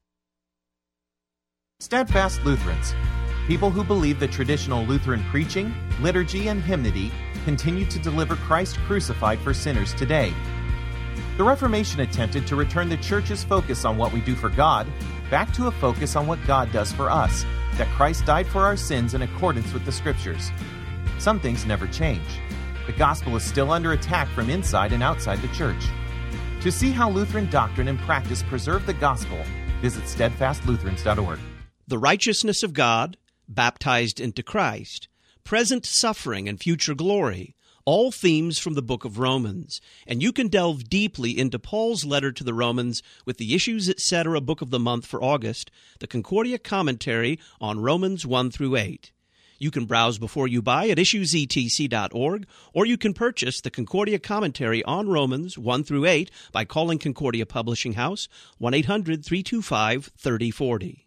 L: Steadfast Lutherans, people who believe that traditional Lutheran preaching, liturgy, and hymnody continue to deliver Christ crucified for sinners today. The Reformation attempted to return the Church's focus on what we do for God back to a focus on what God does for us, that Christ died for our sins in accordance with the Scriptures. Some things never change. The gospel is still under attack from inside and outside the church. To see how Lutheran doctrine and practice preserve the gospel, visit steadfastlutherans.org.
A: The righteousness of God, baptized into Christ, present suffering and future glory, all themes from the book of Romans. And you can delve deeply into Paul's letter to the Romans with the Issues Etc. Book of the Month for August, the Concordia Commentary on Romans 1 through 8. You can browse before you buy at issuesetc.org, or you can purchase the Concordia Commentary on Romans 1 through 8 by calling Concordia Publishing House, 1-800-325-3040.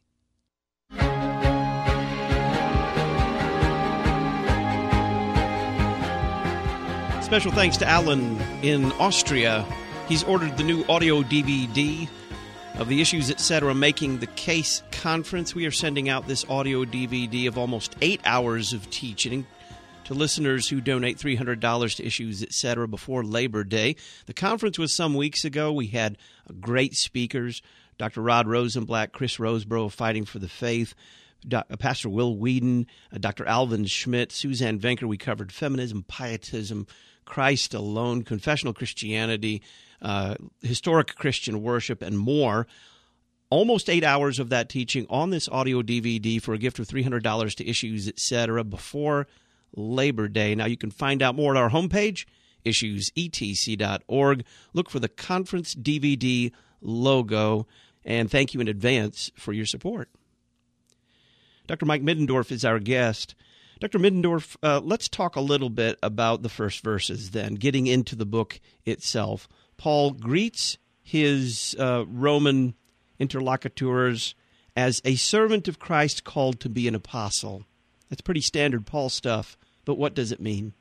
A: Special thanks to Alan in Austria. He's ordered the new audio DVD of the Issues Etc. Making the Case Conference. We are sending out this audio DVD of almost 8 hours of teaching to listeners who donate $300 to Issues Etc. before Labor Day. The conference was some weeks ago. We had great speakers, Dr. Rod Rosenblatt, Chris Roseborough of Fighting for the Faith, Pastor Will Whedon, Dr. Alvin Schmidt, Suzanne Venker. We covered feminism, pietism, Christ alone, confessional Christianity, historic Christian worship, and more. Almost 8 hours of that teaching on this audio DVD for a gift of $300 to Issues Etc. before Labor Day. Now you can find out more at our homepage, issuesetc.org. Look for the conference DVD logo, and thank you in advance for your support. Dr. Mike Middendorf is our guest. Dr. Middendorf, let's talk a little bit about the first verses then, getting into the book itself. Paul greets his Roman interlocutors as a servant of Christ called to be an apostle. That's pretty standard Paul stuff, but what does it mean?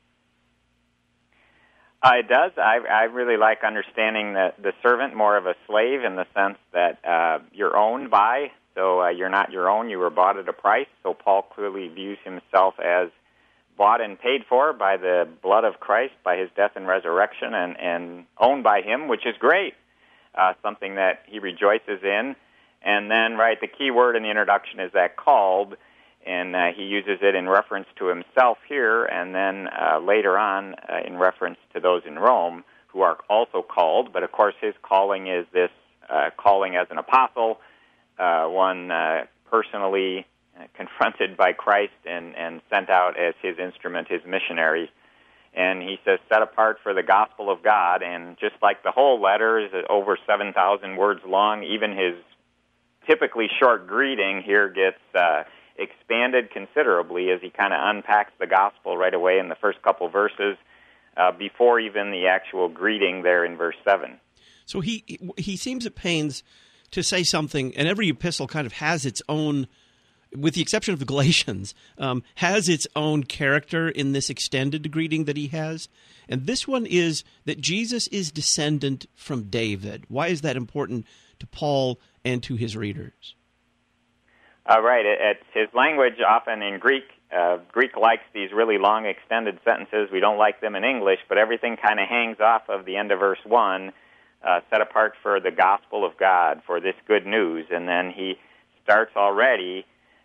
B: It does. I really like understanding the servant more of a slave in the sense that you're owned by, so you're not your own. You were bought at a price, so Paul clearly views himself as bought and paid for by the blood of Christ, by his death and resurrection, and owned by him, which is great, something that he rejoices in. And then, right, the key word in the introduction is that called, and he uses it in reference to himself here, and then later on in reference to those in Rome who are also called. But, of course, his calling is this calling as an apostle, one personally confronted by Christ and sent out as his instrument, his missionary. And he says, set apart for the gospel of God. And just like the whole letter is over 7,000 words long, even his typically short greeting here gets expanded considerably as he kind of unpacks the gospel right away in the first couple verses before even the actual greeting there in verse 7.
A: So he seems at pains to say something, and every epistle kind of has its own, with the exception of the Galatians, has its own character in this extended greeting that he has. And this one is that Jesus is descendant from David. Why is that important to Paul and to his readers?
B: Right. It's his language often in Greek. Greek likes these really long extended sentences. We don't like them in English, but everything kind of hangs off of the end of verse 1, set apart for the gospel of God, for this good news. And then he starts already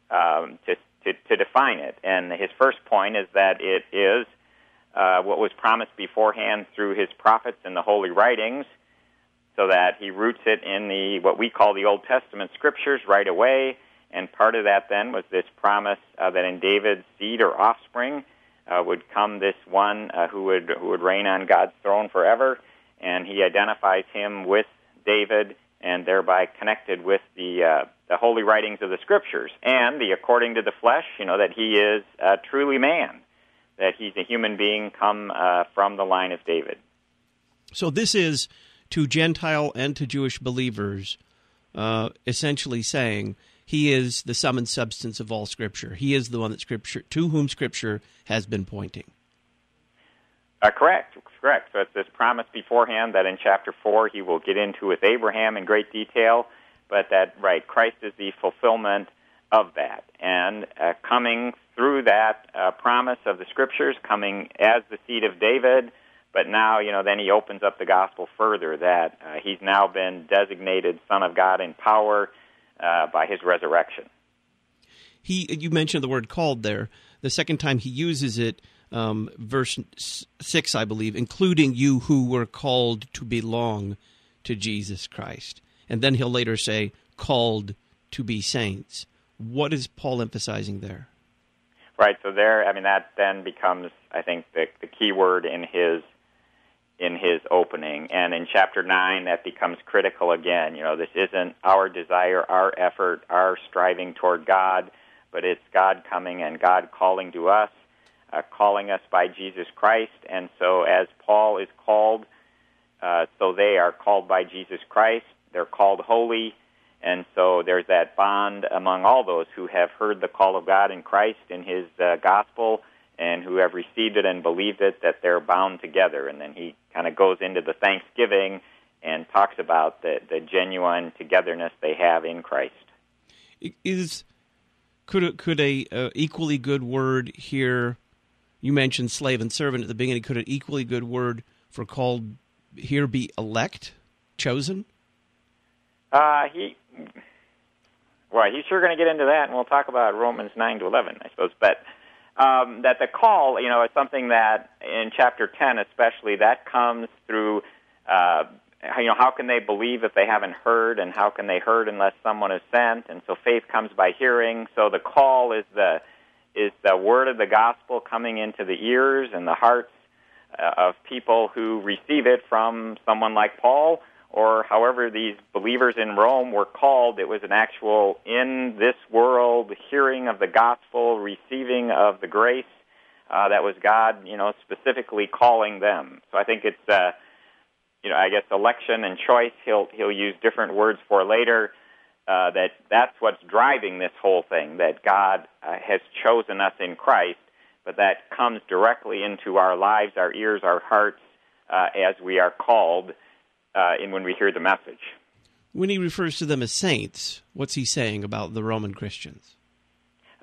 B: to define it. And his first point is that it is what was promised beforehand through his prophets in the Holy Writings, so that he roots it in what we call the Old Testament Scriptures right away. And part of that then was this promise that in David's seed or offspring would come this one who would reign on God's throne forever. And he identifies him with David and thereby connected with the holy writings of the Scriptures. And the according to the flesh, that he is truly man, that he's a human being come from the line of David.
A: So this is to Gentile and to Jewish believers essentially saying he is the sum and substance of all Scripture. He is the one to whom Scripture has been pointing.
B: Correct. So it's this promise beforehand that in chapter 4 he will get into with Abraham in great detail, but that, right, Christ is the fulfillment of that. And coming through that promise of the Scriptures, coming as the seed of David, but now, then he opens up the gospel further, that he's now been designated Son of God in power by his resurrection.
A: You mentioned the word called there. The second time he uses it, verse 6, I believe, including you who were called to belong to Jesus Christ. And then he'll later say, called to be saints. What is Paul emphasizing there?
B: Right, so there, that then becomes, I think, the key word in his opening. And in chapter 9, that becomes critical again. This isn't our desire, our effort, our striving toward God, but it's God coming and God calling to us, calling us by Jesus Christ. And so as Paul is called, so they are called by Jesus Christ. They're called holy. And so there's that bond among all those who have heard the call of God in Christ in his gospel and who have received it and believed it, that they're bound together. And then he kind of goes into the thanksgiving and talks about the genuine togetherness they have in Christ.
A: Could a equally good word here, you mentioned slave and servant at the beginning, could an equally good word for called here be elect, chosen?
B: He's sure going to get into that, and we'll talk about Romans 9 to 11, I suppose. But that the call, is something that in chapter 10 especially, that comes through, how can they believe if they haven't heard, and how can they heard unless someone is sent? And so faith comes by hearing. So the call is the word of the gospel coming into the ears and the hearts of people who receive it from someone like Paul, or however these believers in Rome were called. It was an actual in this world hearing of the gospel, receiving of the grace that was God, specifically calling them. So I think it's, I guess election and choice. He'll use different words for later. That's what's driving this whole thing. That God has chosen us in Christ, but that comes directly into our lives, our ears, our hearts, as we are called. When we hear the message.
A: When he refers to them as saints, what's he saying about the Roman Christians?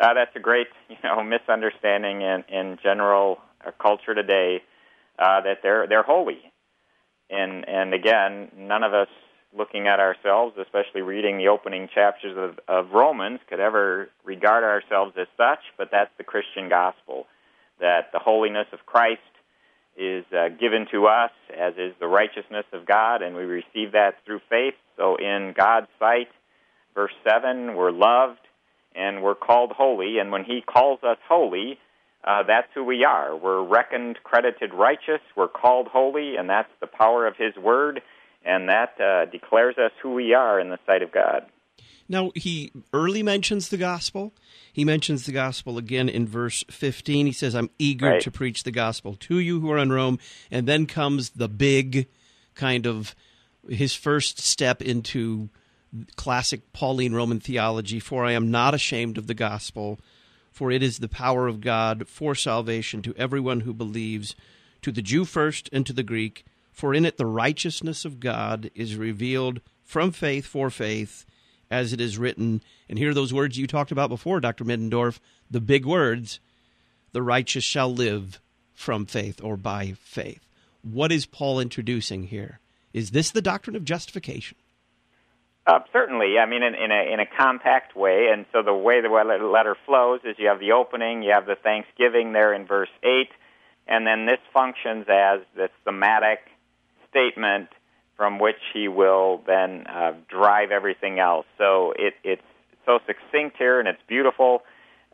B: That's a great, misunderstanding in general culture today, that they're holy. And again, none of us looking at ourselves, especially reading the opening chapters of Romans, could ever regard ourselves as such, but that's the Christian gospel, that the holiness of Christ is given to us, as is the righteousness of God, and we receive that through faith. So in God's sight, verse 7, we're loved and we're called holy, and when He calls us holy, that's who we are. We're reckoned, credited righteous, we're called holy, and that's the power of His Word, and that declares us who we are in the sight of God.
A: Now, he early mentions the gospel. He mentions the gospel again in verse 15. He says, I'm eager to preach the gospel to you who are in Rome. And then comes the big kind of his first step into classic Pauline Roman theology, for I am not ashamed of the gospel, for it is the power of God for salvation to everyone who believes, to the Jew first and to the Greek, for in it the righteousness of God is revealed from faith for faith, as it is written. And here are those words you talked about before, Dr. Middendorf, the big words, the righteous shall live from faith or by faith. What is Paul introducing here? Is this the doctrine of justification?
B: Certainly. I mean, in a compact way. And so the way the letter flows is you have the opening, you have the thanksgiving there in verse 8, and then this functions as the thematic statement from which he will then drive everything else. So it's so succinct here, and it's beautiful.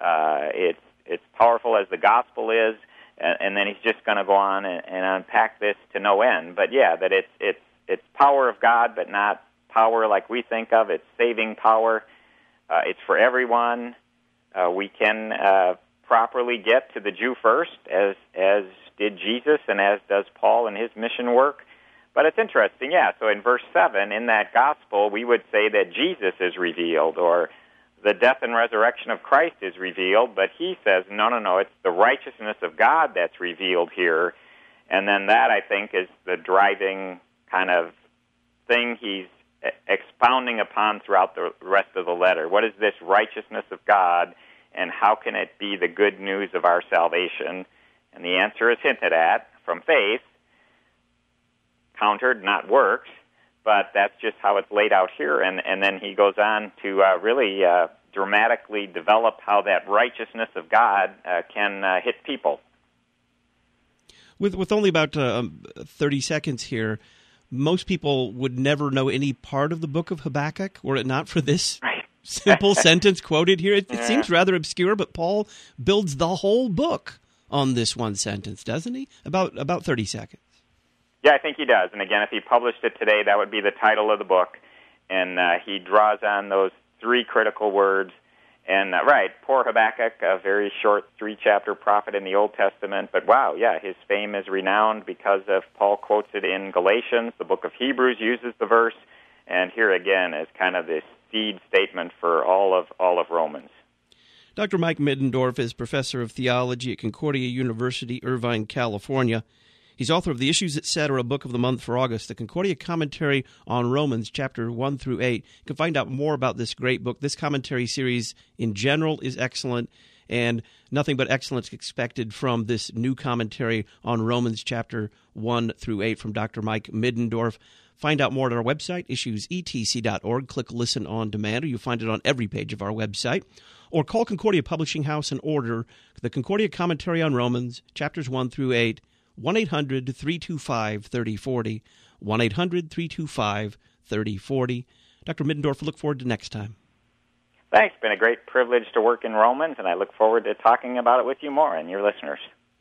B: It's powerful as the gospel is, and then he's just going to go on and unpack this to no end. But yeah, that it's power of God, but not power like we think of. It's saving power. It's for everyone. We can properly get to the Jew first, as did Jesus, and as does Paul in his mission work. But it's interesting, yeah. So in verse 7, in that gospel, we would say that Jesus is revealed, or the death and resurrection of Christ is revealed, but he says, no, it's the righteousness of God that's revealed here. And then that, I think, is the driving kind of thing he's expounding upon throughout the rest of the letter. What is this righteousness of God, and how can it be the good news of our salvation? And the answer is hinted at from faith, countered, not works, but that's just how it's laid out here. And then he goes on to really dramatically develop how that righteousness of God can hit people.
A: With only about 30 seconds here, most people would never know any part of the book of Habakkuk were it not for this simple sentence quoted here. It seems rather obscure, but Paul builds the whole book on this one sentence, doesn't he? About 30 seconds.
B: Yeah, I think he does. And again, if he published it today, that would be the title of the book. And he draws on those three critical words. And poor Habakkuk, a very short 3-chapter prophet in the Old Testament. But wow, yeah, his fame is renowned because of Paul quotes it in Galatians. The book of Hebrews uses the verse. And here again is kind of this seed statement for all of Romans.
A: Dr. Mike Middendorf is professor of theology at Concordia University, Irvine, California. He's author of the Issues, Etc., book of the month for August, the Concordia Commentary on Romans, chapter 1 through 8. You can find out more about this great book. This commentary series in general is excellent, and nothing but excellence expected from this new commentary on Romans, chapter 1 through 8 from Dr. Mike Middendorf. Find out more at our website, issuesetc.org. Click Listen on Demand, or you'll find it on every page of our website. Or call Concordia Publishing House and order the Concordia Commentary on Romans, chapters 1 through 8, 1-800-325-3040, 1-800-325-3040. Dr. Middendorf, look forward to next time.
B: Thanks. It's been a great privilege to work in Romans, and I look forward to talking about it with you more and your listeners.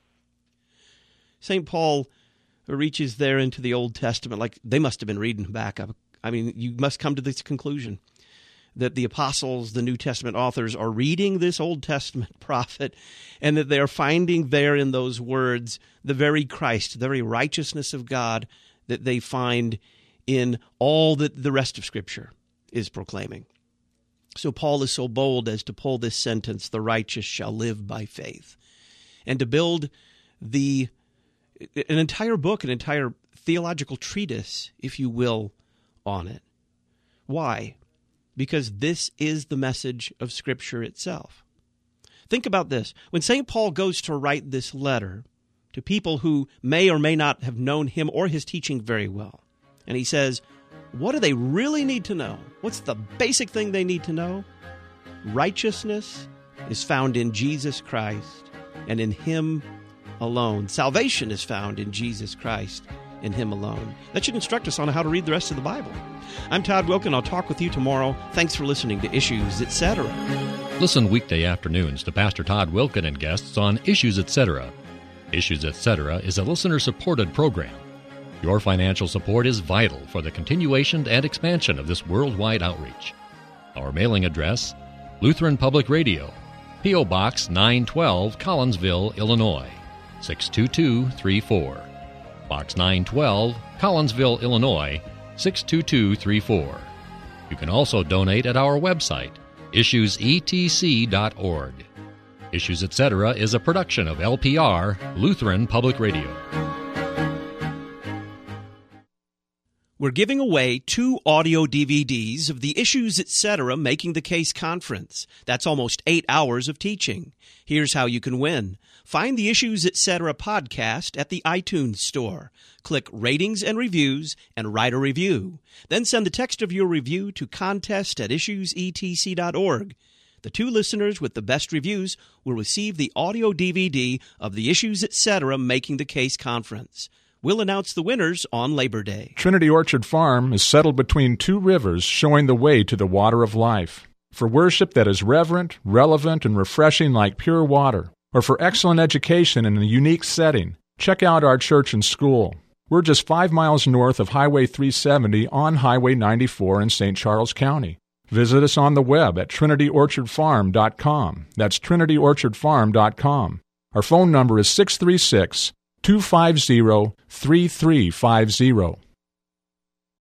A: St. Paul reaches there into the Old Testament, like they must have been reading Habakkuk. I mean, you must come to this conclusion that the apostles, the New Testament authors, are reading this Old Testament prophet, and that they are finding there in those words the very Christ, the very righteousness of God that they find in all that the rest of Scripture is proclaiming. So Paul is so bold as to pull this sentence, the righteous shall live by faith, and to build an entire book, an entire theological treatise, if you will, on it. Why? Because this is the message of Scripture itself. Think about this. When St. Paul goes to write this letter to people who may or may not have known him or his teaching very well, and he says, what do they really need to know? What's the basic thing they need to know? Righteousness is found in Jesus Christ and in Him alone. Salvation is found in Jesus Christ and Him alone. That should instruct us on how to read the rest of the Bible. I'm Todd Wilken. I'll talk with you tomorrow. Thanks for listening to Issues, Etc.
E: Listen weekday afternoons to Pastor Todd Wilken and guests on Issues, Etc. Issues, Etc. is a listener-supported program. Your financial support is vital for the continuation and expansion of this worldwide outreach. Our mailing address, Lutheran Public Radio, P.O. Box 912, Collinsville, Illinois, 62234. Box 912, Collinsville, Illinois, 62234. You can also donate at our website, issuesetc.org. Issues, Etc. is a production of LPR, Lutheran Public Radio.
A: We're giving away 2 audio DVDs of the Issues, Etc. Making the Case Conference. That's almost 8 hours of teaching. Here's how you can win. Find the Issues, Etc. podcast at the iTunes Store. Click Ratings and Reviews and write a review. Then send the text of your review to contest@issuesetc.org. The 2 listeners with the best reviews will receive the audio DVD of the Issues, Etc. Making the Case Conference. We'll announce the winners on Labor Day.
M: Trinity Orchard Farm is settled between 2 rivers, showing the way to the water of life. For worship that is reverent, relevant, and refreshing like pure water, or for excellent education in a unique setting, check out our church and school. We're just 5 miles north of Highway 370 on Highway 94 in St. Charles County. Visit us on the web at trinityorchardfarm.com. That's trinityorchardfarm.com. Our phone number is 636-250-3350.